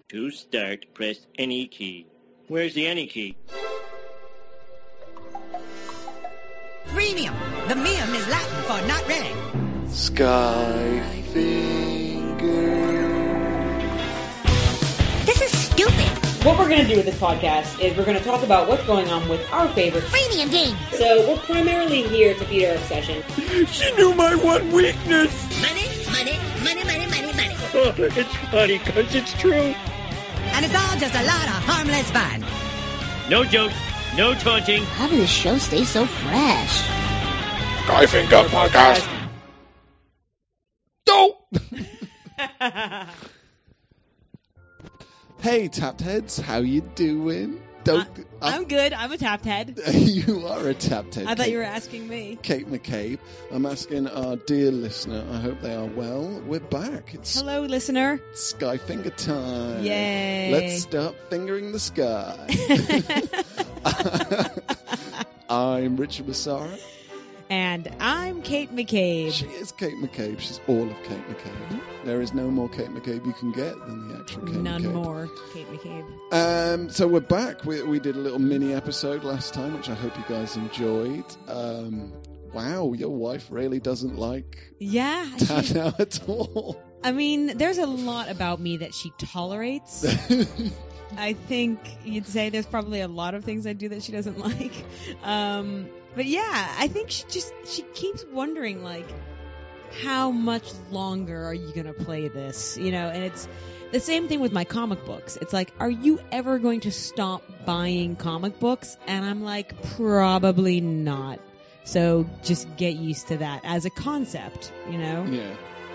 To start, press any key. Where's the any key? Rhenium. The mium is Latin for not ready. Skyfinger. This is stupid. What we're going to do with this podcast is we're going to talk about what's going on with our favorite Rhenium game. So we're primarily here to feed our obsession. She knew my one weakness. Money, money, money, money, money, money. Oh, it's funny because it's true. And it's all just a lot of harmless fun. No jokes, no taunting. How does this show stay so fresh? Skyfinger Podcast. Don't! Hey, tapped heads, how you doing? I'm good. I'm a tapped head. You are a tapped head. I thought you were asking me. Kate McCabe. I'm asking our dear listener. I hope they are well. We're back. It's Hello, listener. Skyfinger time. Yay. Let's start fingering the sky. I'm Richard Massara. And I'm Kate McCabe. She is Kate McCabe. She's all of Kate McCabe. There is no more Kate McCabe you can get than the actual Kate McCabe. None more Kate McCabe. So we're back. We did a little mini episode last time, which I hope you guys enjoyed. Wow, your wife really doesn't like Tana at all. I mean, there's a lot about me that she tolerates. I think you'd say there's probably a lot of things I do that she doesn't like. But yeah, I think she keeps wondering, like, how much longer are you going to play this? You know, and it's the same thing with my comic books. It's like, are you ever going to stop buying comic books? And I'm like, probably not. So just get used to that as a concept, you know? Yeah.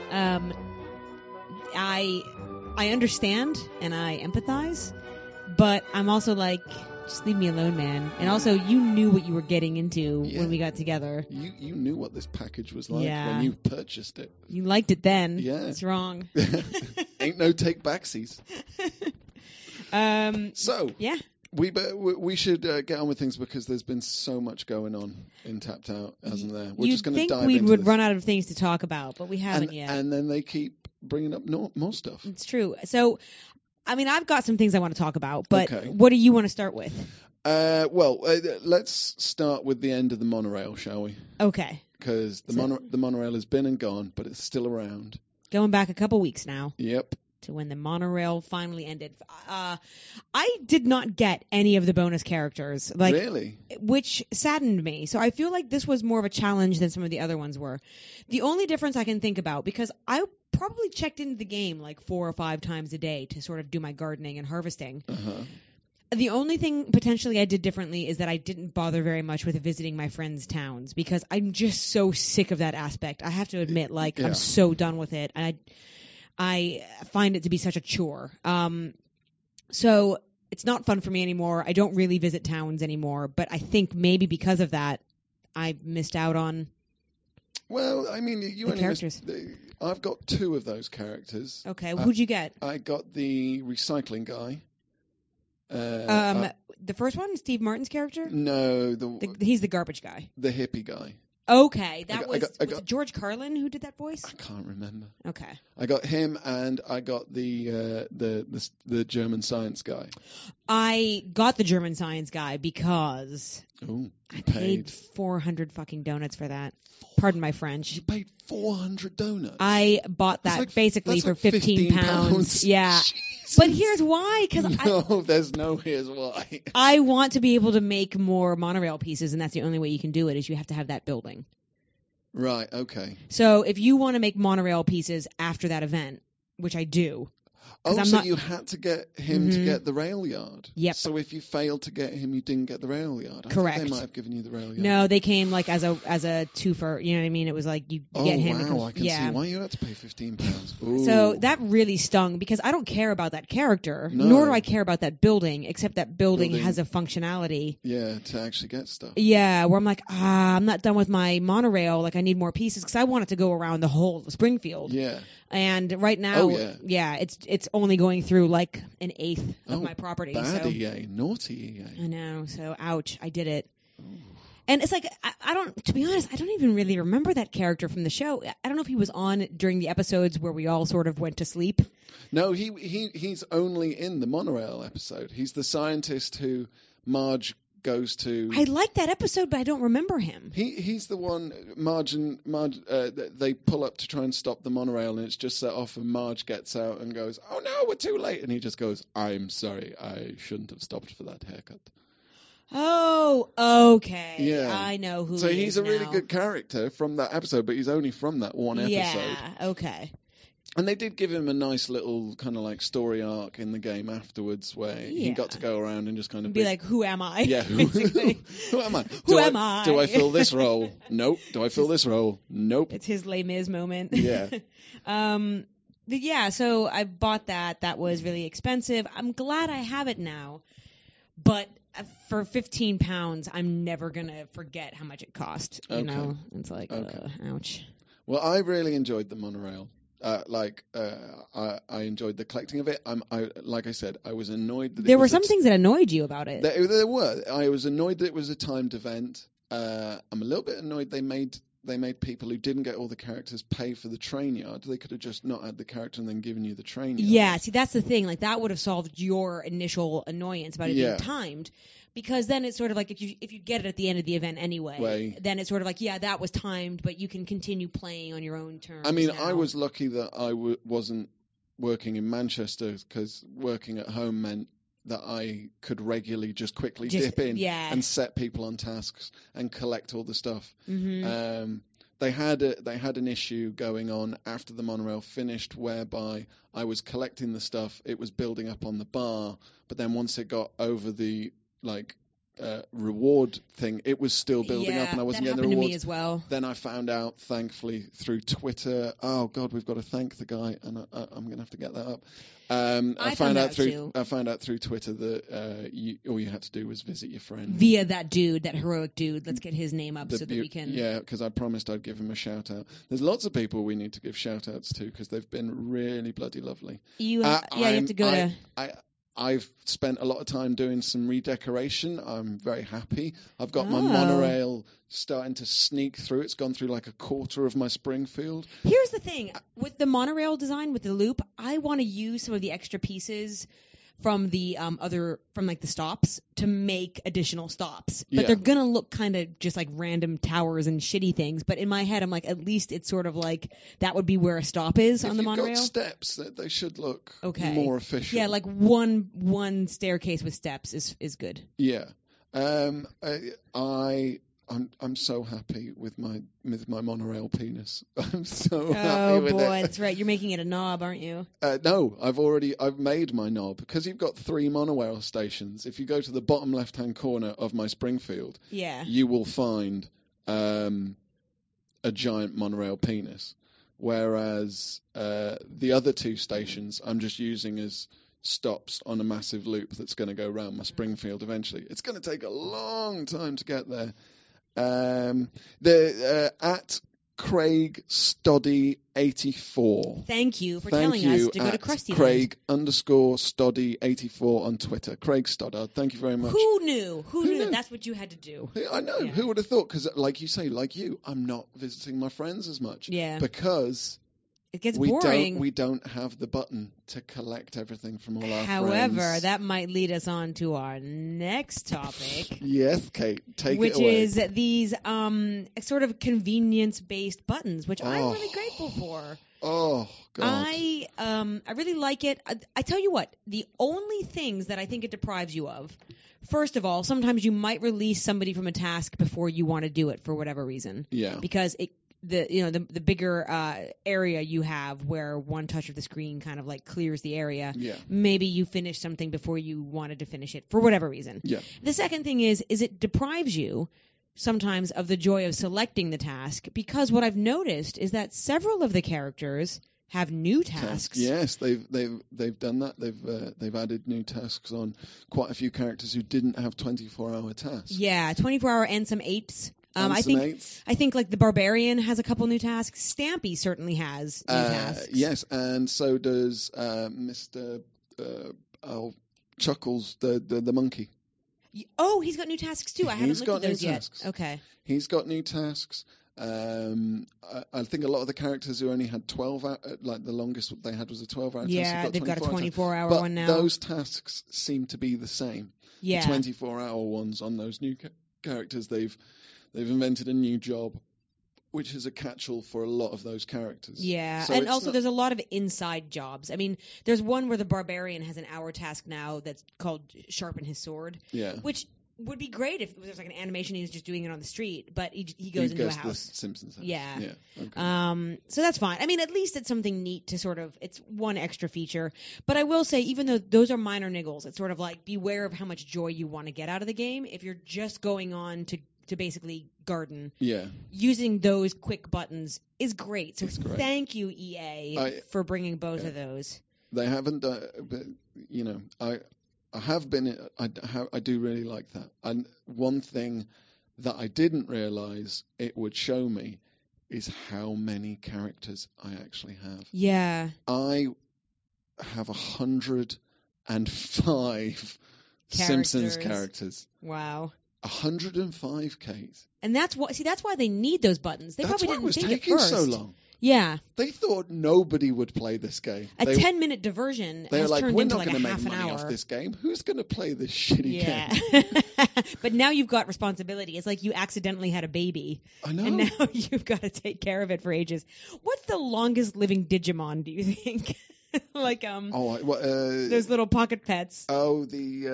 I understand and I empathize, but I'm also like, just leave me alone, man. And also, you knew what you were getting into when we got together. You knew what this package was like Yeah. when you purchased it. You liked it then. Yeah. It's wrong. Ain't no take backsies. So, yeah. we should get on with things because there's been so much going on in Tapped Out, hasn't there? We're just going to dive think we into would this. run out of things to talk about, but we haven't yet. And then they keep bringing up more stuff. It's true. So, I mean, I've got some things I want to talk about, but Okay. what do you want to start with? Let's start with the end of the monorail, shall we? Okay. Because the monorail has been and gone, but it's still around. Going back a couple weeks now. Yep. To when the monorail finally ended. I did not get any of the bonus characters. Like, really? Which saddened me. So I feel like this was more of a challenge than some of the other ones were. The only difference I can think about, because I probably checked into the game like 4 or 5 times a day to sort of do my gardening and harvesting. Uh-huh. The only thing potentially I did differently is that I didn't bother very much with visiting my friends' towns because I'm just so sick of that aspect. I have to admit, like, Yeah. I'm so done with it. And I find it to be such a chore. So it's not fun for me anymore. I don't really visit towns anymore, but I think maybe because of that, I missed out on. Well, I mean, you the only characters. I've got 2 of those characters. Okay, who'd you get? I got the recycling guy. The first one, Steve Martin's character. No, He's the garbage guy. the hippie guy. Okay, I was got- it George Carlin who did that voice? I can't remember. Okay. I got him, and I got the German science guy. I got the German science guy because Oh, I paid 400 fucking donuts for that. Pardon my French. You paid 400 donuts. I bought that That's basically for like 15 pounds. Yeah. Jesus. But here's why. Because No, there's no here's why. I want to be able to make more monorail pieces, and that's the only way you can do it is you have to have that building. Right, okay. So if you want to make monorail pieces after that event, which I do. Oh, I'm so not- you had to get him to get the rail yard? Yep. So if you failed to get him, you didn't get the rail yard? I Correct. thought they might have given you the rail yard. No, they came like as a twofer. You know what I mean? It was like you get him. Oh, wow, I can yeah. see why you had to pay £15. So that really stung because I don't care about that character, No. nor do I care about that building, except that building Building. has a functionality. Yeah, to actually get stuff. Yeah, where I'm like, I'm not done with my monorail. Like, I need more pieces because I want it to go around the whole Springfield. Yeah. And right now, it's only going through like an eighth of my property. Bad so. EA, naughty EA. I know. So, ouch, I did it. And it's like, to be honest, I don't even really remember that character from the show. I don't know if he was on during the episodes where we all sort of went to sleep. No, he's only in the monorail episode. He's the scientist who Marge goes to. I like that episode, but I don't remember him. He's the one. Marge, they pull up to try and stop the monorail, and it's just set off, and Marge gets out and goes, "Oh no, we're too late!" And he just goes, "I'm sorry, I shouldn't have stopped for that haircut." Oh, okay. Yeah. I know who. So he he's is a really now. good character from that episode, but he's only from that one episode. Yeah. Okay. And they did give him a nice little kind of like story arc in the game afterwards, where he got to go around and just kind of be like, "Who am I?" Yeah, who am I? Who am I? Do I fill this role? Nope. Do I fill this role? Nope. It's his Les Mis moment. Yeah. But yeah, so I bought that. That was really expensive. I'm glad I have it now, but for £15, I'm never gonna forget how much it cost. You know, it's like, ouch. Well, I really enjoyed the monorail. I enjoyed the collecting of it. Like I said, I was annoyed that there were some things that annoyed you about it. There were. I was annoyed that it was a timed event. I'm a little bit annoyed they made people who didn't get all the characters pay for the train yard. They could have just not had the character and then given you the train yard. Yeah, see, that's the thing. Like, that would have solved your initial annoyance about it being timed. Because then it's sort of like if you get it at the end of the event anyway, then it's sort of like, yeah, that was timed, but you can continue playing on your own terms. I mean, now. I was lucky that I wasn't working in Manchester, because working at home meant that I could regularly just quickly dip in and set people on tasks and collect all the stuff. Mm-hmm. They had an issue going on after the monorail finished, whereby I was collecting the stuff, it was building up on the bar, but then once it got over the reward thing, it was still building up, and I wasn't getting the rewards. To me as well. Then I found out, thankfully, through Twitter. Oh God, we've got to thank the guy, and I'm going to have to get that up. I found out through Twitter that all you had to do was visit your friend via that heroic dude. Let's get his name up so that we can. Yeah, because I promised I'd give him a shout out. There's lots of people we need to give shout outs to, because they've been really bloody lovely. You have to go to. I've spent a lot of time doing some redecoration. I'm very happy. I've got my monorail starting to sneak through. It's gone through like a quarter of my Springfield. Here's the thing. With the monorail design, with the loop, I want to use some of the extra pieces from the from the stops to make additional stops. But they're going to look kind of just like random towers and shitty things. But in my head, I'm like, at least it's sort of like that would be where a stop is on the monorail. If you've got steps, they should look more official. Yeah, like one staircase with steps is good. Yeah. I'm so happy with my monorail penis. I'm so happy with it. Oh boy, that's right. You're making it a knob, aren't you? No, I've made my knob, because you've got 3 monorail stations. If you go to the bottom left-hand corner of my Springfield, you will find a giant monorail penis. Whereas the other 2 stations I'm just using as stops on a massive loop that's going to go around my Springfield eventually. It's going to take a long time to get there. At Craig Stoddy 84. Thank you for telling us to go to Krusty Craig _Stoddy 84 on Twitter. Craig Stoddard, thank you very much. Who knew that that's what you had to do? I know. Yeah. Who would have thought? Because like you say, like you, I'm not visiting my friends as much. Yeah. Because it gets boring. We don't have the button to collect everything from all our friends. However, that might lead us on to our next topic. Yes, Kate, take it away. Which is these sort of convenience-based buttons, which I'm really grateful for. Oh, God. I really like it. I tell you what, the only things that I think it deprives you of, first of all, sometimes you might release somebody from a task before you want to do it for whatever reason. Yeah. Because the bigger area you have where one touch of the screen kind of like clears the area. Yeah. Maybe you finish something before you wanted to finish it for whatever reason. Yeah. The second thing is it deprives you sometimes of the joy of selecting the task, because what I've noticed is that several of the characters have new tasks. Yes, they've done that. They've added new tasks on quite a few characters who didn't have 24-hour tasks. Yeah, 24-hour and some 8s. I think like the Barbarian has a couple new tasks. Stampy certainly has new tasks. Yes, and so does Mr. Chuckles, the monkey. Oh, he's got new tasks too. I haven't looked at those yet. Okay. He's got new tasks. I think a lot of the characters who only had 12 like the longest they had was a 12-hour task. Yeah, they've got a 24-hour one now. Those tasks seem to be the same. Yeah. The 24-hour ones on those new characters, they've invented a new job, which is a catch-all for a lot of those characters. Yeah, so and also there's a lot of inside jobs. I mean, there's one where the barbarian has an hour task now that's called Sharpen His Sword, which would be great if there's like an animation he's just doing it on the street, but he goes into a house. The Simpsons house. Yeah. Okay. So that's fine. I mean, at least it's something neat to sort of, it's one extra feature. But I will say, even though those are minor niggles, it's sort of like beware of how much joy you want to get out of the game. If you're just going on to basically garden, using those quick buttons is great. So thank you, EA, for bringing both of those. They haven't done, but, you know, I do really like that. And one thing that I didn't realise it would show me is how many characters I actually have. Yeah. I have 105 Simpsons characters. Wow. 105 Ks. And that's why they need those buttons. They probably didn't think it first. That's why it was taking so long. Yeah. They thought nobody would play this game. A 10-minute diversion has turned into like a half an hour. We're not going to make money off this game. Who's going to play this shitty game? But now you've got responsibility. It's like you accidentally had a baby. I know. And now you've got to take care of it for ages. What's the longest living Digimon, do you think? Like, those little pocket pets. Oh,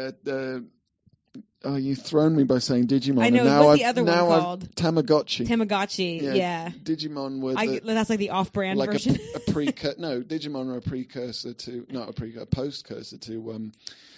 Oh, you've thrown me by saying Digimon. I know. And now what's the other one called? Tamagotchi. Yeah. Digimon were that's like the off-brand version. A Digimon were a precursor to, not a precursor, a post-cursor to,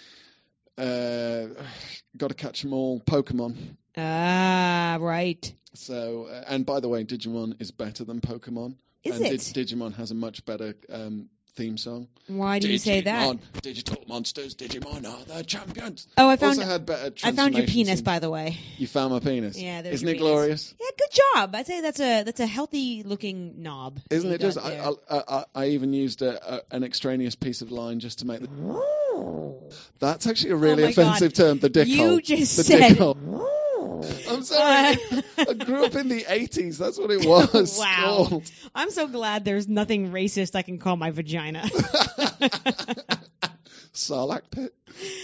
Gotta Catch 'Em All, Pokemon. Ah, right. So, and by the way, Digimon is better than Pokemon. Is it? Digimon has a much better theme song. Why do you say that? Digital monsters, Digimon are the champions. Oh, I found your penis, by the way. You found my penis. Yeah, isn't it glorious? Yeah, good job. I'd say that's a healthy looking knob. Isn't it just? I even used an extraneous piece of line just to make the. That's actually a really offensive term. The dick hole. You just said. I'm sorry. I grew up in the 80s. That's what it was. Wow. Called. I'm so glad there's nothing racist I can call my vagina. Sarlacc pit.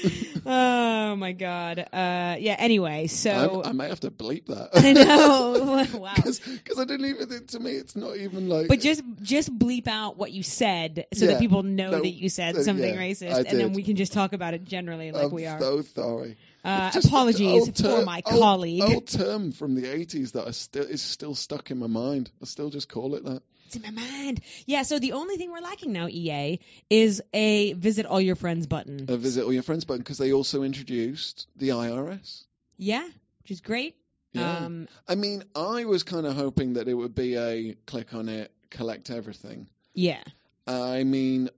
Oh, my God. Anyway, so... I may have to bleep that. I know. Wow. Because I didn't even... To me, it's not even like... But just bleep out what you said so that people know that you said something racist. And then we can just talk about it generally like we are. I'm so sorry. Apologies for my colleague. Old term from the 80s that is still stuck in my mind. I still just call it that. It's in my mind. Yeah, so the only thing we're lacking now, EA, is a Visit All Your Friends button. A Visit All Your Friends button, because they also introduced the IRS. Yeah, which is great. Yeah. I mean, I was kind of hoping that it would be a click on it, collect everything. Yeah. I mean,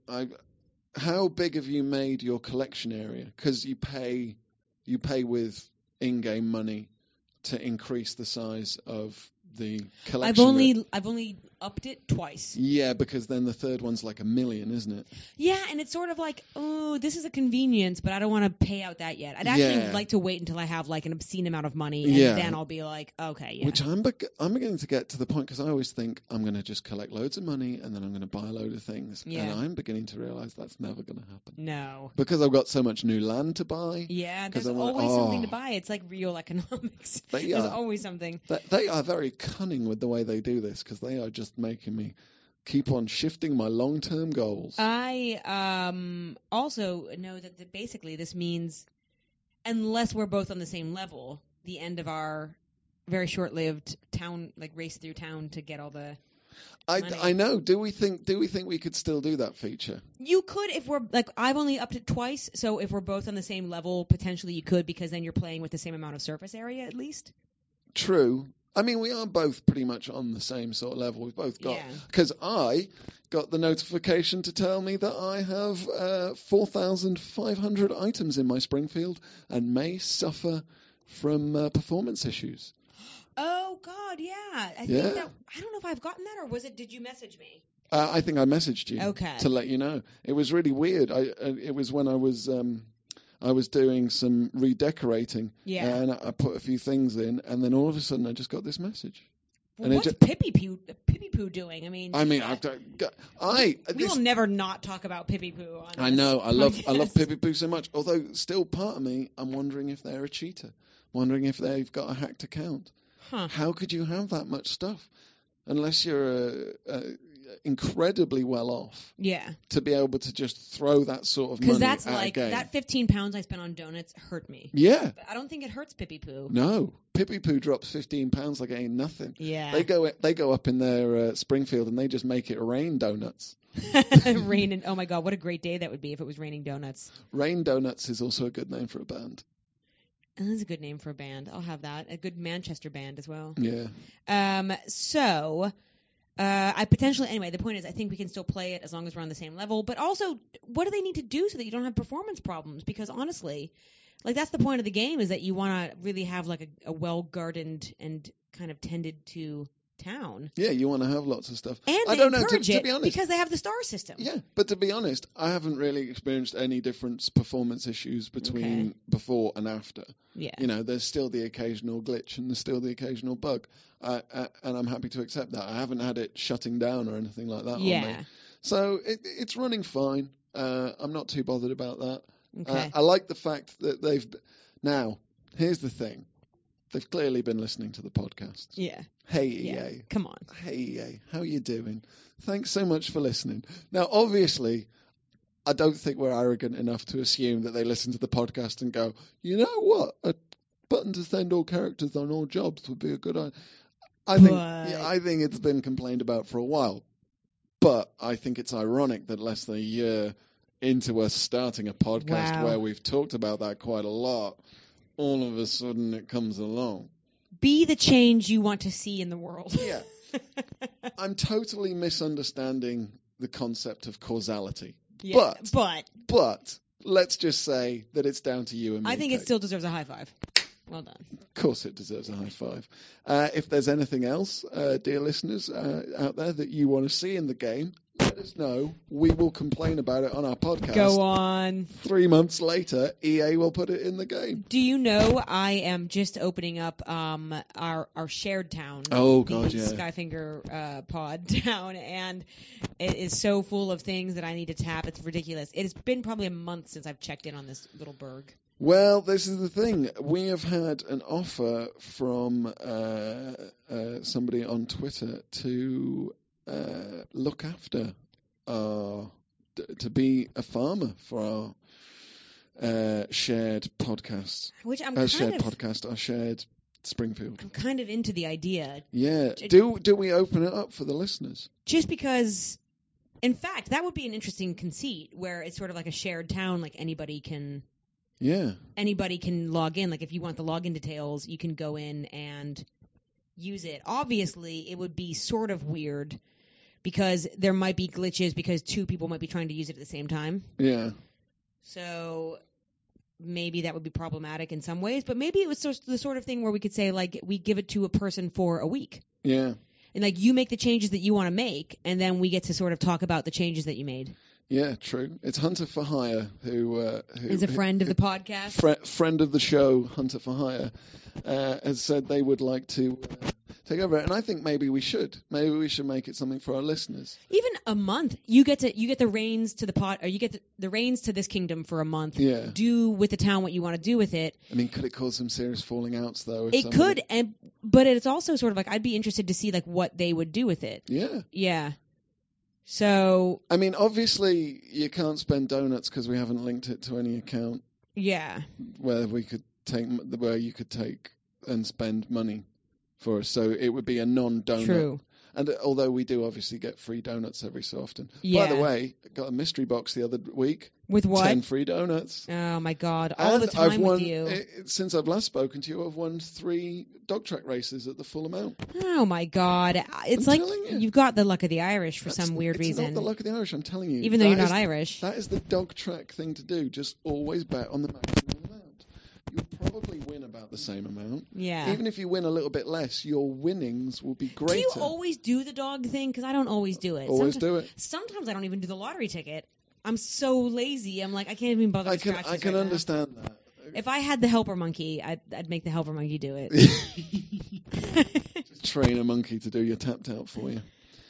how big have you made your collection area? Because you pay with in-game money to increase the size of the collection. I've only upped it twice. Yeah, because then the third one's like $1 million, isn't it? Yeah, and it's sort of like, oh, this is a convenience, but I don't want to pay out that yet. I'd actually like to wait until I have like an obscene amount of money, and then I'll be like, okay, yeah. Which I'm beginning to get to the point, because I always think I'm going to just collect loads of money and then I'm going to buy a load of things. Yeah. And I'm beginning to realise that's never going to happen. No. Because I've got so much new land to buy. Yeah, there's always something to buy. It's like real economics. There's always something. They are very cunning with the way they do this, because they are just making me keep on shifting my long-term goals. I also know that basically this means, unless we're both on the same level, the end of our very short-lived town, like race through town to get all the money. I know. Do we think we could still do that feature? You could, if we're like, I've only upped it twice, so if we're both on the same level, potentially you could, because then you're playing with the same amount of surface area at least. True. I mean, we are both pretty much on the same sort of level. We've both got... Because I got the notification to tell me that I have 4,500 items in my Springfield and may suffer from performance issues. Oh, God, yeah. I think that... I don't know if I've gotten that, or did you message me? I think I messaged you to let you know. It was really weird. It was when I was I was doing some redecorating, Yeah. and I put a few things in, and then all of a sudden I just got this message. Well, And what's Pippi Poo doing? we will never not talk about Pippi Poo on I this know. I love podcast. Pippi Poo so much. Although, still part of me, I'm wondering if they're a cheater. Wondering if they've got a hacked account. Huh. How could you have that much stuff? Unless you're incredibly well off. Yeah. To be able to just throw that sort of money Because that's at a like, game. that 15 pounds I spent on donuts hurt me. Yeah. But I don't think it hurts Pippi Poo. No. Pippi Poo drops 15 pounds like it ain't nothing. Yeah. They go up in their Springfield and they just make it rain donuts. Rain oh my God, what a great day that would be if it was raining donuts. Rain Donuts is also a good name for a band. That's a good name for a band. I'll have that. A good Manchester band as well. Yeah. I potentially, anyway, the point is I think we can still play it as long as we're on the same level. But also, what do they need to do so that you don't have performance problems? Because honestly, like that's the point of the game, is that you want to really have like a well-gardened and kind of tended to town. Yeah, you want to have lots of stuff. And I they don't know, encourage to it be honest. because they have the star system. Yeah, but to be honest, I haven't really experienced any different performance issues between before and after. Yeah. You know, there's still the occasional glitch and there's still the occasional bug. And I'm happy to accept that. I haven't had it shutting down or anything like that on me. So it's running fine. I'm not too bothered about that. Okay. I like the fact that they've... Now, here's the thing. They've clearly been listening to the podcast. Yeah. Hey, EA. Yeah. Come on. Hey, EA. How you doing? Thanks so much for listening. Now, obviously, I don't think we're arrogant enough to assume that they listen to the podcast and go, you know what? A button to send all characters on all jobs would be a good idea. I think it's been complained about for a while. But I think it's ironic that less than a year into us starting a podcast where we've talked about that quite a lot, all of a sudden it comes along. Be the change you want to see in the world. Yeah. I'm totally misunderstanding the concept of causality. Yeah, But let's just say that it's down to you and me. I think it still deserves a high five. Well done. Of course it deserves a high five. If there's anything else, dear listeners out there, that you want to see in the game, let us know. We will complain about it on our podcast. Go on. 3 months later, EA will put it in the game. Do you know I am just opening up our shared town. Oh, God, yeah. Skyfinger pod town, and it is so full of things that I need to tap. It's ridiculous. It has been probably a month since I've checked in on this little burg. Well, this is the thing. We have had an offer from somebody on Twitter to look after to be a farmer for our shared podcast. Which I'm our shared Springfield. I'm kind of into the idea. Yeah. Do we open it up for the listeners? Just because, in fact, that would be an interesting conceit where it's sort of like a shared town, like anybody can... Yeah. Anybody can log in. Like if you want the login details, you can go in and use it. Obviously, it would be sort of weird because there might be glitches because two people might be trying to use it at the same time. Yeah. So maybe that would be problematic in some ways, but maybe it was the sort of thing where we could say, like, we give it to a person for a week. Yeah. And, like, you make the changes that you want to make, and then we get to sort of talk about the changes that you made. Yeah, true. It's Hunter for Hire who is a friend of the podcast. Friend of the show, Hunter for Hire, has said they would like to take over it, and I think maybe we should. Maybe we should make it something for our listeners. Even a month, you get the reins to the pot, or you get the reins to this kingdom for a month. Yeah. Do with the town what you want to do with it. I mean, could it cause some serious falling outs though? It could, but it's also sort of like I'd be interested to see like what they would do with it. Yeah. Yeah. So, I mean, obviously, you can't spend donuts because we haven't linked it to any account. Yeah. Where you could take and spend money for us. So it would be a non-donut. True. And although we do obviously get free donuts every so often. Yeah. By the way, I got a mystery box the other week. With what? 10 free donuts. Oh, my God. All the time with you. Since I've last spoken to you, I've won 3 dog track races at the full amount. Oh, my God. It's I'm like you've got the luck of the Irish for some weird reason. It's not the luck of the Irish, I'm telling you. Even though you're not Irish. That is the dog track thing to do. Just always bet on the maximum amount. You'll probably win about the same amount. Yeah. Even if you win a little bit less, your winnings will be greater. Do you always do the dog thing? Because I don't always do it. Always do it. Sometimes I don't even do the lottery ticket. I'm so lazy. I'm like, I can't even bother. I can understand that. If I had the helper monkey, I'd make the helper monkey do it. Just train a monkey to do your tapped out for you.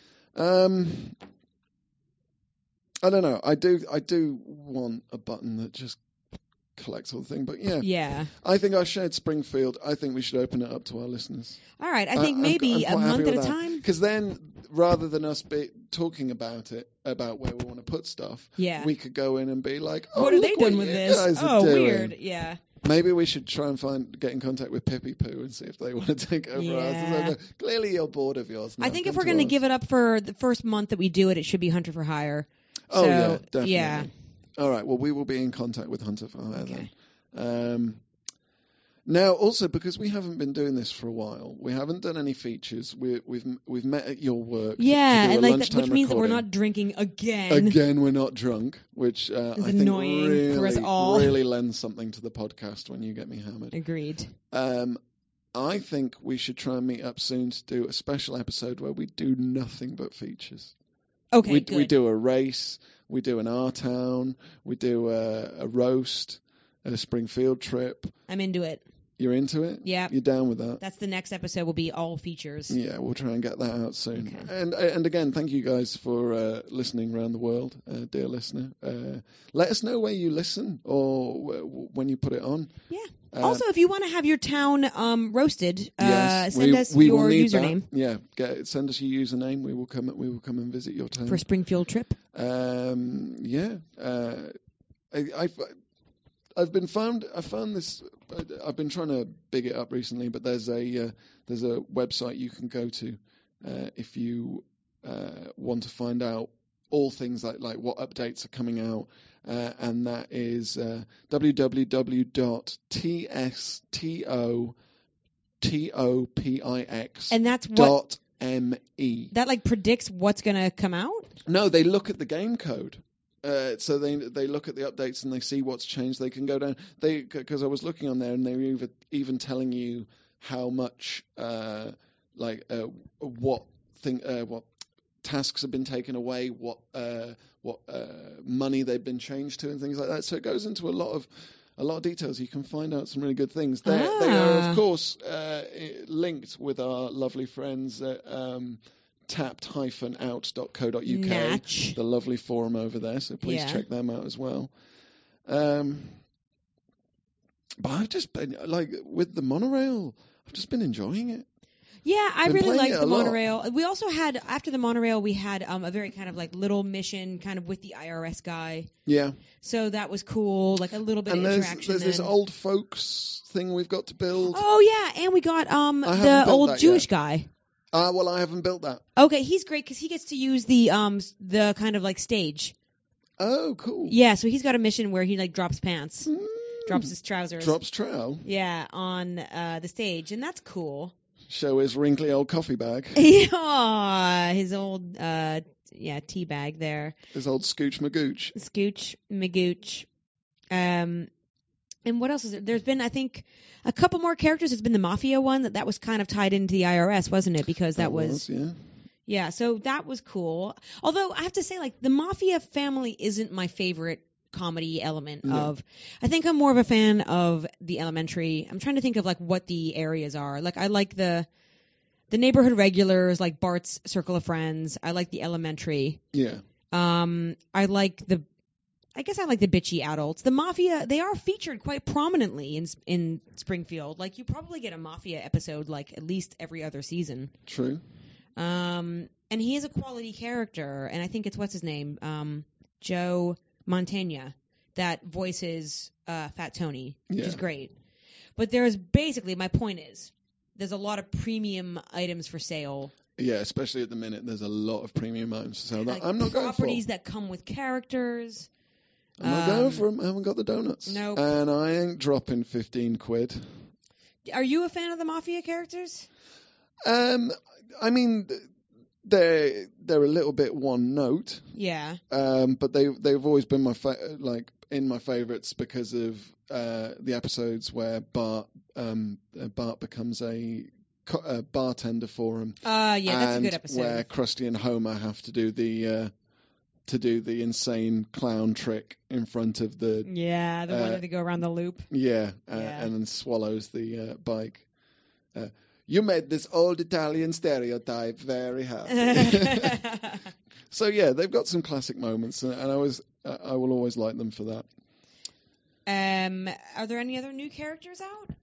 I don't know. I do want a button that just collects all the thing, but yeah. I think I shared Springfield. I think we should open it up to our listeners. All right. I think maybe I'm a month at a time. Because then, rather than us talking about it, about where we want to put stuff, we could go in and be like, oh, what are they doing with this? Oh, weird. Yeah. Maybe we should try and get in contact with Pippi Poo and see if they want to take over us. Clearly, you're bored of yours now. I think if we're going to give it up for the first month that we do it, it should be Hunter for Hire. Oh, yeah, definitely. Yeah. All right, well, we will be in contact with Hunter for Hire then. Now, also, because we haven't been doing this for a while, we haven't done any features. We've met at your work. Yeah, to do and which means that we're not drinking again. Again, we're not drunk, which I think annoying for us all. Really lends something to the podcast when you get me hammered. Agreed. I think we should try and meet up soon to do a special episode where we do nothing but features. Okay, we do a race, we do an R-Town, we do a roast, a Springfield trip. I'm into it. You're into it? Yeah. You're down with that? That's the next episode will be all features. Yeah, we'll try and get that out soon. Okay. And again, thank you guys for listening around the world, dear listener. Let us know where you listen or when you put it on. Yeah. Also, if you want to have your town roasted, yes, send us your username. That. Yeah, send us your username. We will come and visit your town for a Springfield trip. I found this. I've been trying to big it up recently, but there's a website you can go to if you want to find out all things like what updates are coming out, and that is www.tstopix. And that's what .me. That predicts what's going to come out? No, they look at the game code. So they look at the updates and they see what's changed. They can go down. Because I was looking on there and they were even telling you how much what tasks have been taken away, what money they've been changed to, and things like that. So it goes into a lot of details. You can find out some really good things. They are of course linked with our lovely friends at tapped-out.co.uk, Natch. the lovely forum over there, so please check them out as well. But I've just been, with the monorail, I've just been enjoying it. Yeah, I really liked the monorail. We also had, after the monorail, we had a very kind of little mission kind of with the IRS guy. Yeah. So that was cool, a little bit of interaction. There's this old folks thing we've got to build. Oh, yeah, and we got the old Jewish guy. Well, I haven't built that. Okay, he's great because he gets to use the kind of stage. Oh, cool. Yeah, so he's got a mission where he drops pants, drops his trousers. Drops trow. Yeah, on the stage, and that's cool. Show his wrinkly old coffee bag. Yeah, his old tea bag there. His old Scooch Magooch. Scooch Magooch. And what else is there? There's been, I think, a couple more characters. There's been the Mafia one that was kind of tied into the IRS, wasn't it? Because that was yeah. Yeah, so that was cool. Although I have to say, the Mafia family isn't my favorite comedy element of. I think I'm more of a fan of the Elementary. I'm trying to think of what the areas are. I like the neighborhood regulars, like Bart's Circle of Friends. I like the Elementary. Yeah. I like the bitchy adults. The Mafia, they are featured quite prominently in Springfield. You probably get a Mafia episode at least every other season. True. And he is a quality character, and I think it's what's his name, Joe Mantegna, that voices Fat Tony, which is great. But there's basically, my point is, there's a lot of premium items for sale. Yeah, especially at the minute, there's a lot of premium items for sale that I'm not going for. Properties that come with characters. I'm not going for them. I haven't got the donuts. Nope. And I ain't dropping 15 quid. Are you a fan of the Mafia characters? I mean, they're a little bit one note. Yeah. But they've always been in my favorites because of the episodes where Bart becomes a bartender for him. Yeah, that's a good episode. Where Krusty and Homer have to do the to do the insane clown trick in front of the... Yeah, the one that they go around the loop. Yeah, and then swallows the bike. You made this old Italian stereotype very happy. So, yeah, they've got some classic moments, and I will always like them for that. Are there any other new characters out?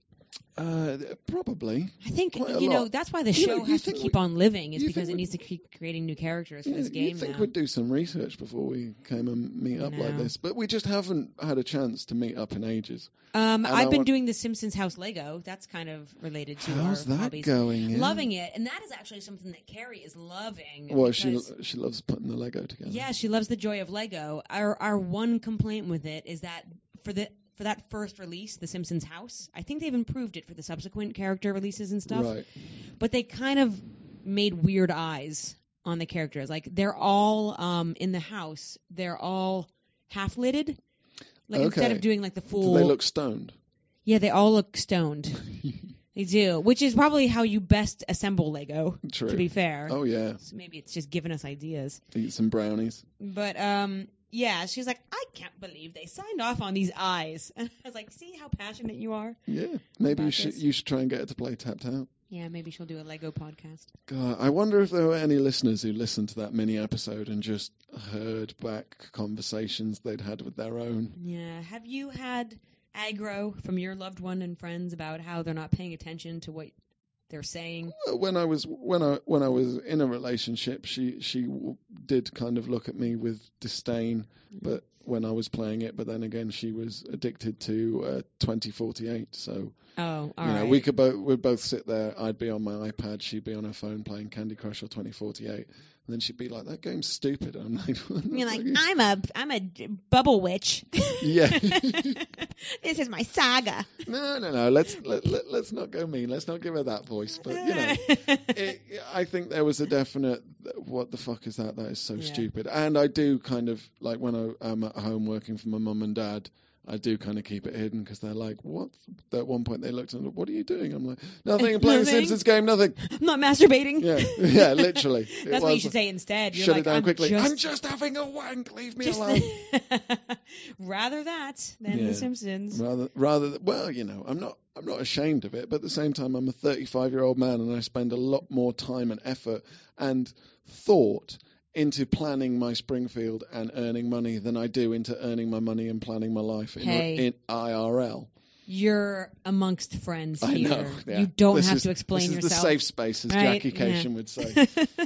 Probably. I think, that's why the show has to keep on living, is because it needs to keep creating new characters for this game now. You'd think we'd do some research before we came and meet up like this, but we just haven't had a chance to meet up in ages. I've been doing the Simpsons House Lego. That's kind of related to our hobbies. How's that going? Yeah? Loving it, and that is actually something that Carrie is loving. Well, she loves putting the Lego together. Yeah, she loves the joy of Lego. Our one complaint with it is that for that first release, The Simpsons House, I think they've improved it for the subsequent character releases and stuff. Right. But they kind of made weird eyes on the characters. Like, they're all in the house, they're all half-lidded. Like, instead of doing, like, the full... Do they look stoned? Yeah, they all look stoned. They do, which is probably how you best assemble Lego, to be fair. Oh, yeah. So maybe it's just giving us ideas. Eat some brownies. But, yeah, she's like, I can't believe they signed off on these eyes. And I was like, see how passionate you are? Yeah, maybe you should try and get her to play Tapped Out. Yeah, maybe she'll do a Lego podcast. God, I wonder if there were any listeners who listened to that mini episode and just heard back conversations they'd had with their own. Yeah, have you had aggro from your loved one and friends about how they're not paying attention to what they're saying? When I was in a relationship, she did kind of look at me with disdain, but when I was playing it, but then again she was addicted to 2048. So right. We'd both sit there. I'd be on my iPad, she'd be on her phone playing Candy Crush or 2048, and then she'd be like, "That game's stupid." I'm like, "You're like, I'm a bubble witch." Yeah. This is my saga. No. Let's not go mean. Let's not give her that voice. But I think there was a definite, what the fuck is that? That is so stupid. And I do kind of, like, when I'm at home working for my mum and dad, I do kind of keep it hidden because they're like, what? At one point they looked and said, what are you doing? I'm like, nothing. I'm playing a Simpsons game, nothing. I'm not masturbating. Yeah, literally. That's what you should say instead. You're Shut like, it down quickly. I'm just having a wank. Leave me alone. Rather that than The Simpsons. Rather, well, I'm not ashamed of it, but at the same time, I'm a 35-year-old man and I spend a lot more time and effort and thought into planning my Springfield and earning money than I do into earning my money and planning my life in IRL. You're amongst friends here. I know. Yeah. You don't have to explain yourself. This is the safe space, as Jackie Cation would say.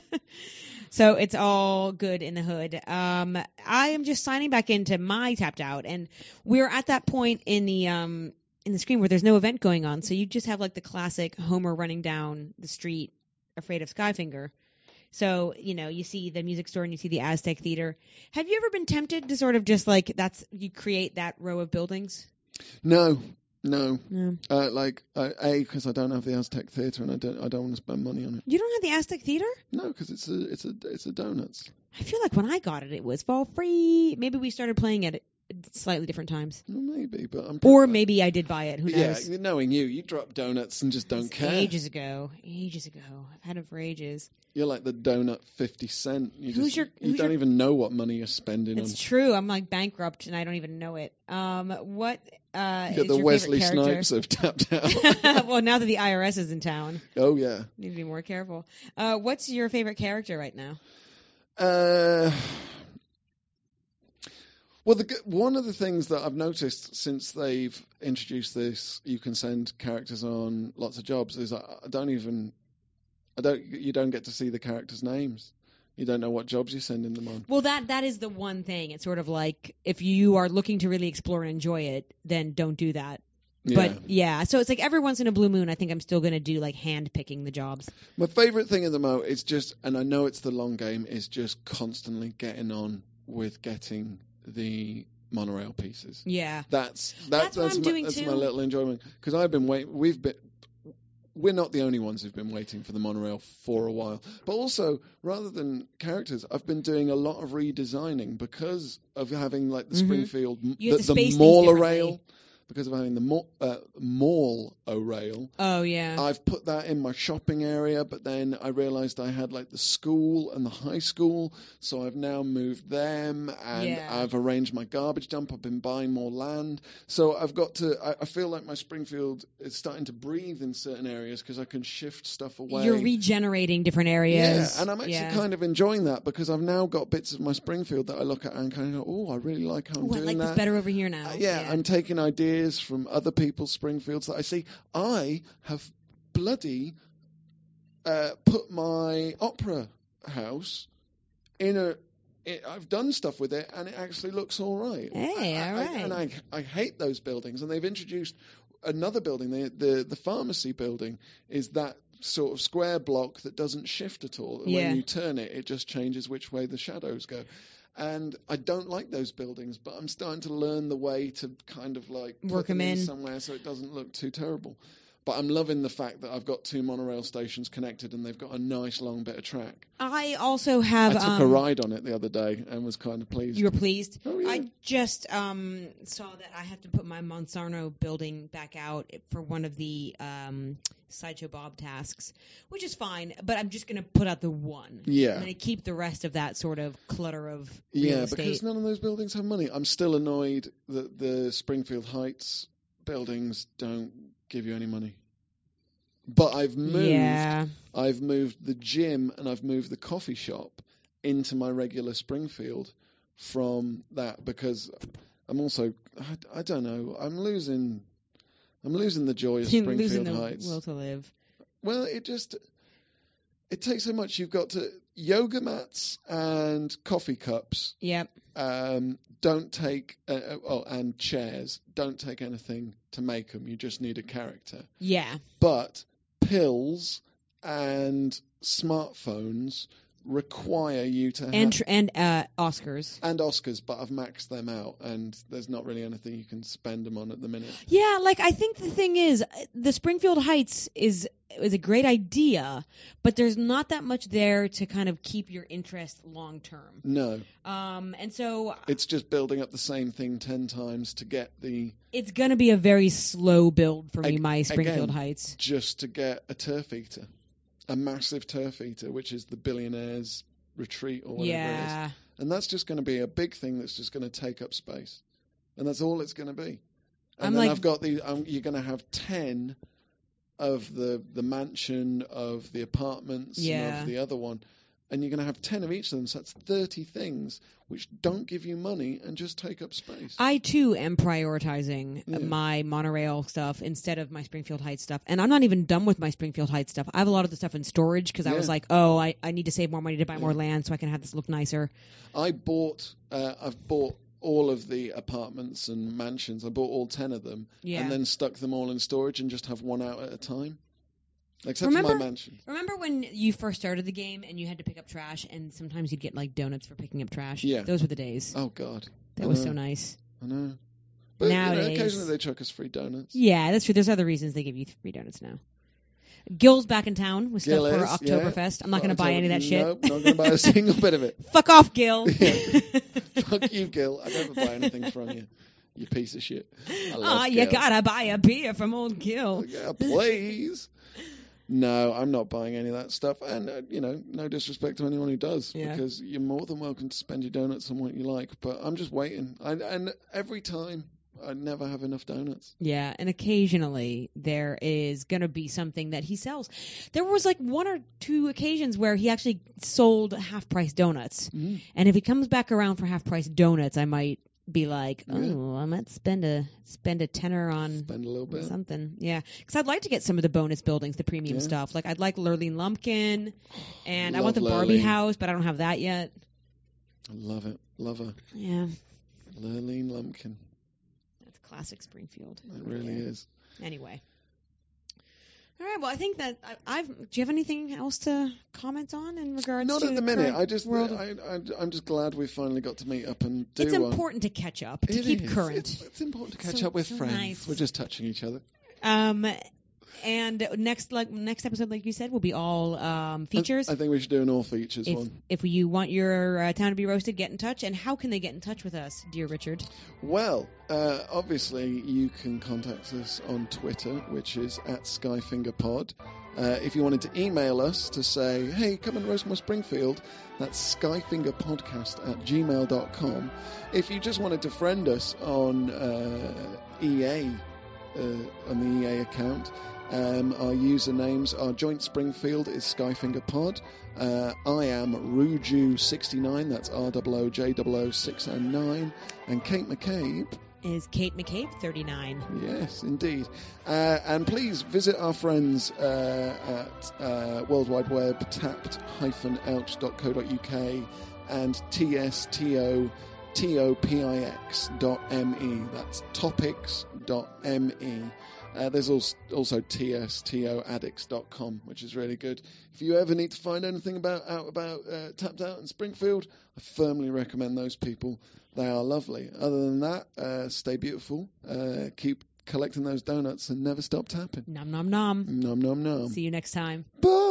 So it's all good in the hood. I am just signing back into my Tapped Out, and we're at that point in the screen where there's no event going on, so you just have like the classic Homer running down the street, afraid of Skyfinger. So, you see the music store and you see the Aztec Theater. Have you ever been tempted to sort of just like you create that row of buildings? No. Because I don't have the Aztec Theater and I don't want to spend money on it. You don't have the Aztec Theater? No, because it's a donuts. I feel like when I got it, it was for free. Maybe we started playing it at slightly different times. Well, maybe, but maybe I did buy it. Who knows? Yeah, knowing you drop donuts and just don't care. Ages ago. I've had it for ages. You're like the donut 50 cent. You don't even know what money you're spending on. It's true. I'm like bankrupt and I don't even know it. What is the your Wesley favorite character? Snipes of Tapped Out. Well, now that the IRS is in town. Oh, yeah. Need to be more careful. What's your favorite character right now? Well, one of the things that I've noticed since they've introduced this, you can send characters on lots of jobs, is you don't get to see the characters' names. You don't know what jobs you're sending them on. Well, that is the one thing. It's sort of like, if you are looking to really explore and enjoy it, then don't do that. Yeah. But so it's like every once in a blue moon, I think I'm still going to do like hand picking the jobs. My favorite thing at the moment is just, and I know it's the long game, is just constantly getting on with getting the monorail pieces. Yeah. That's what I'm doing that's too. my little enjoyment, because I've been waiting. We're not the only ones who've been waiting for the monorail for a while. But also, rather than characters, I've been doing a lot of redesigning because of having like the Springfield, the monorail. because of having the mall O-Rail. Oh, yeah. I've put that in my shopping area, but then I realised I had like the school and the high school, so I've now moved them, and I've arranged my garbage dump. I've been buying more land. So I've got to, I feel like my Springfield is starting to breathe in certain areas because I can shift stuff away. You're regenerating different areas. Yeah, and I'm actually kind of enjoying that because I've now got bits of my Springfield that I look at and kind of go, oh, I really like how I'm doing that. I like this better over here now. I'm taking ideas from other people's Springfields that I see. I have bloody put my opera house in I've done stuff with it, and it actually looks all right. Hey, all right. And I hate those buildings, and they've introduced another building. The pharmacy building is that sort of square block that doesn't shift at all. Yeah. When you turn it, it just changes which way the shadows go. And I don't like those buildings, but I'm starting to learn the way to kind of like work them in somewhere so it doesn't look too terrible. But I'm loving the fact that I've got 2 monorail stations connected and they've got a nice long bit of track. I also have... I took a ride on it the other day and was kind of pleased. You were pleased? Oh, yeah. I just saw that I have to put my Monsarno building back out for one of the Sideshow Bob tasks, which is fine, but I'm just going to put out the one. Yeah. I'm going to keep the rest of that sort of clutter of real estate. Because none of those buildings have money. I'm still annoyed that the Springfield Heights buildings don't give you any money. But I've moved the gym and I've moved the coffee shop into my regular Springfield from that because I'm also I don't know, I'm losing the joy of Springfield losing the Heights. will to live. Well, it takes so much. You've got to yoga mats and coffee cups. Yep. Don't take and chairs. Don't take anything to make them. You just need a character. Yeah. But pills and smartphones require you to have and Oscars. And Oscars, but I've maxed them out, and there's not really anything you can spend them on at the minute. Yeah, like I think the thing is, the Springfield Heights is a great idea, but there's not that much there to kind of keep your interest long term. No. And so it's just building up the same thing 10 times to get the. It's going to be a very slow build for me, my Springfield Heights. Just to get a turf eater. A massive turf eater, which is the billionaire's retreat or whatever it is. And that's just going to be a big thing that's just going to take up space. And that's all it's going to be. And then I've got you're going to have 10 of the mansion, of the apartments, and of the other one. And you're going to have 10 of each of them, so that's 30 things which don't give you money and just take up space. I, too, am prioritizing my monorail stuff instead of my Springfield Heights stuff. And I'm not even done with my Springfield Heights stuff. I have a lot of the stuff in storage because I was like, I need to save more money to buy more land so I can have this look nicer. I've bought all of the apartments and mansions. I bought all 10 of them and then stuck them all in storage and just have one out at a time. Except for my mansion. Remember when you first started the game and you had to pick up trash and sometimes you'd get like donuts for picking up trash? Yeah. Those were the days. Oh, God. That was so nice. I know. But nowadays, occasionally they chuck us free donuts. Yeah, that's true. There's other reasons they give you free donuts now. Gil's back in town with stuff for Oktoberfest. I'm not going to buy any of that shit. Nope, not going to buy a single bit of it. Fuck off, Gil. Fuck you, Gil. I'd never buy anything from you. You piece of shit. You gotta buy a beer from old Gil. Yeah, please. No, I'm not buying any of that stuff. And, no disrespect to anyone who does, because you're more than welcome to spend your donuts on what you like. But I'm just waiting. And every time, I never have enough donuts. Yeah, and occasionally there is going to be something that he sells. There was like 1 or 2 occasions where he actually sold half-price donuts. Mm. And if he comes back around for half-price donuts, I might be like, I might spend a tenner on spend a little bit something. Yeah, because I'd like to get some of the bonus buildings, the premium stuff. Like I'd like Lurleen Lumpkin, and I want the Barbie house, but I don't have that yet. I love it, love her. Yeah, Lurleen Lumpkin. That's classic Springfield. It really is. Anyway. All right. Well, I think that do you have anything else to comment on in regards to? Not at the minute. I'm just glad we finally got to meet up and do. It's important to catch up, to keep current. It's important to catch up with friends. Nice. We're just touching each other. And next episode, like you said, will be all features. I think we should do an all features one. If you want your town to be roasted, get in touch. And how can they get in touch with us, dear Richard? Well, obviously you can contact us on Twitter, which is @SkyfingerPod. If you wanted to email us to say, hey, come and roast my Springfield, that's skyfingerpodcast@gmail.com. If you just wanted to friend us on EA, on the EA account, our usernames are Joint Springfield is SkyfingerPod. I am Ruju69, that's ROOJ00609, and Kate McCabe is Kate McCabe 39. Yes, indeed. And please visit our friends at World Wide Web, tapped-ouch.co.uk and tstopix.me. That's topics.me. There's also tstoaddicts.com, which is really good. If you ever need to find anything about Tapped Out in Springfield, I firmly recommend those people. They are lovely. Other than that, stay beautiful, keep collecting those donuts, and never stop tapping. Nom nom nom. Nom nom nom. See you next time. Bye.